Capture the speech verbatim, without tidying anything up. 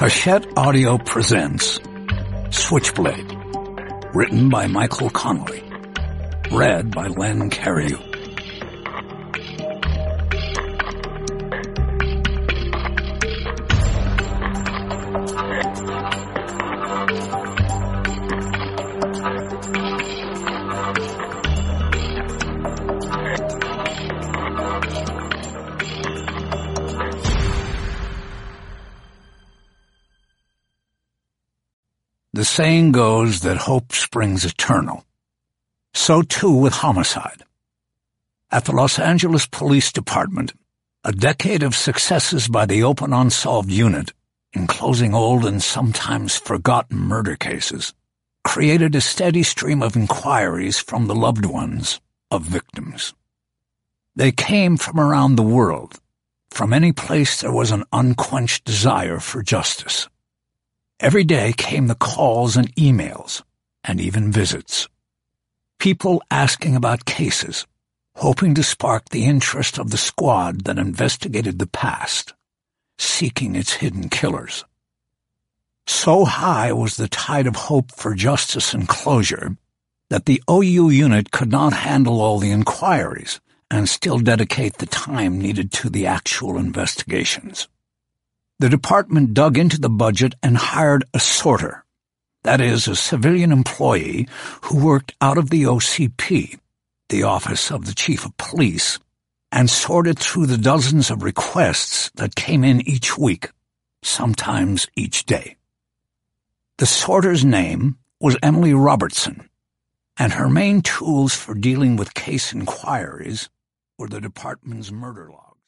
Hachette Audio presents Switchblade, written by Michael Connelly, read by Len Cariou. The saying goes that hope springs eternal. So too with homicide. At the Los Angeles Police Department, a decade of successes by the Open Unsolved Unit in closing old and sometimes forgotten murder cases created a steady stream of inquiries from the loved ones of victims. They came from around the world, from any place there was an unquenched desire for justice. Every day came the calls and emails, and even visits. People asking about cases, hoping to spark the interest of the squad that investigated the past, seeking its hidden killers. So high was the tide of hope for justice and closure that the O U unit could not handle all the inquiries and still dedicate the time needed to the actual investigations. The department dug into the budget and hired a sorter, that is, a civilian employee who worked out of the O C P, the Office of the Chief of Police, and sorted through the dozens of requests that came in each week, sometimes each day. The sorter's name was Emily Robertson, and her main tools for dealing with case inquiries were the department's murder log.